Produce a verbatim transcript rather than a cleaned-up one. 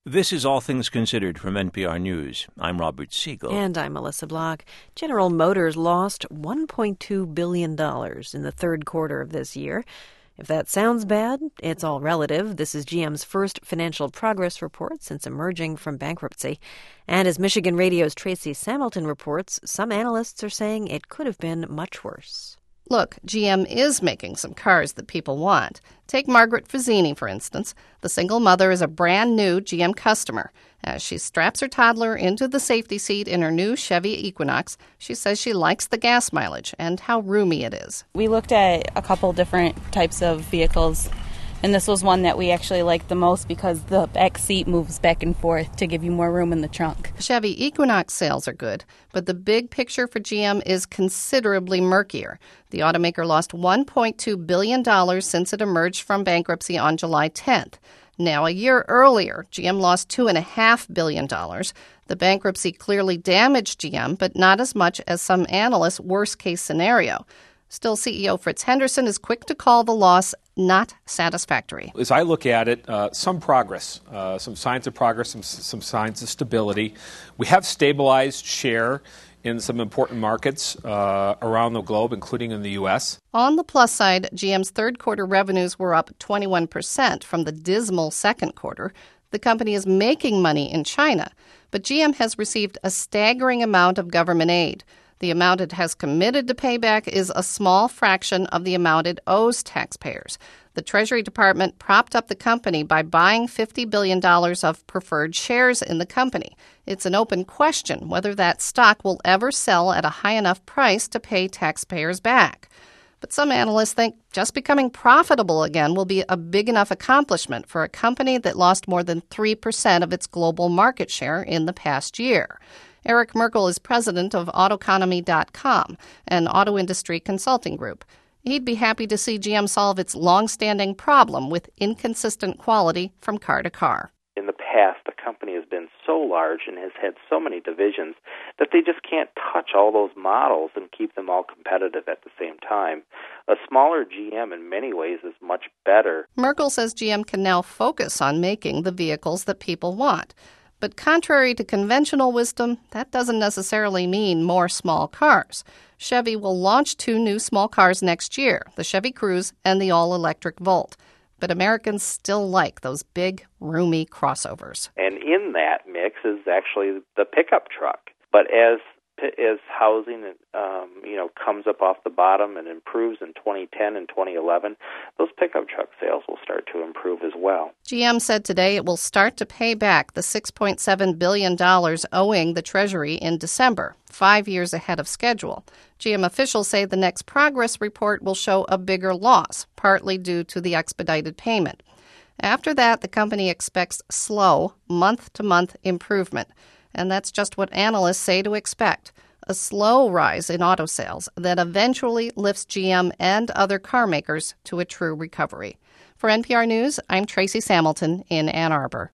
This is All Things Considered from N P R News. I'm Robert Siegel. And I'm Melissa Block. General Motors lost one point two billion dollars in the third quarter of this year. If that sounds bad, it's all relative. This is G M's first financial progress report since emerging from bankruptcy. And as Michigan Radio's Tracy Samilton reports, some analysts are saying it could have been much worse. Look, G M is making some cars that people want. Take Margaret Fazzini, for instance. The single mother is a brand new G M customer. As she straps her toddler into the safety seat in her new Chevy Equinox, she says she likes the gas mileage and how roomy it is. We looked at a couple different types of vehicles, and this was one that we actually liked the most because the back seat moves back and forth to give you more room in the trunk. Chevy Equinox sales are good, but the big picture for G M is considerably murkier. The automaker lost one point two billion dollars since it emerged from bankruptcy on July tenth. Now, a year earlier, G M lost two point five billion dollars. The bankruptcy clearly damaged G M, but not as much as some analysts' worst-case scenario. Still, C E O Fritz Henderson is quick to call the loss not satisfactory. As I look at it, uh, some progress, uh, some signs of progress, some, some signs of stability. We have stabilized share in some important markets uh, around the globe, including in the U S. On the plus side, G M's third quarter revenues were up twenty-one percent from the dismal second quarter. The company is making money in China, but G M has received a staggering amount of government aid. The amount it has committed to pay back is a small fraction of the amount it owes taxpayers. The Treasury Department propped up the company by buying fifty billion dollars of preferred shares in the company. It's an open question whether that stock will ever sell at a high enough price to pay taxpayers back. But some analysts think just becoming profitable again will be a big enough accomplishment for a company that lost more than three percent of its global market share in the past year. Eric Merkel is president of Autoconomy dot com, an auto industry consulting group. He'd be happy to see G M solve its long-standing problem with inconsistent quality from car to car. In the past, the company has been so large and has had so many divisions that they just can't touch all those models and keep them all competitive at the same time. A smaller G M in many ways is much better. Merkel says G M can now focus on making the vehicles that people want. But contrary to conventional wisdom, that doesn't necessarily mean more small cars. Chevy will launch two new small cars next year, the Chevy Cruze and the all-electric Volt. But Americans still like those big, roomy crossovers. And in that mix is actually the pickup truck. But as as housing um, you know comes up off the bottom and improves in twenty ten and twenty eleven, those pickup truck sales will start to improve as well. G M said today it will start to pay back the six point seven billion dollars owing the Treasury in December, five years ahead of schedule. G M officials say the next progress report will show a bigger loss, partly due to the expedited payment. After that, the company expects slow, month-to-month improvement. And that's just what analysts say to expect, a slow rise in auto sales that eventually lifts G M and other car makers to a true recovery. For N P R News, I'm Tracy Samilton in Ann Arbor.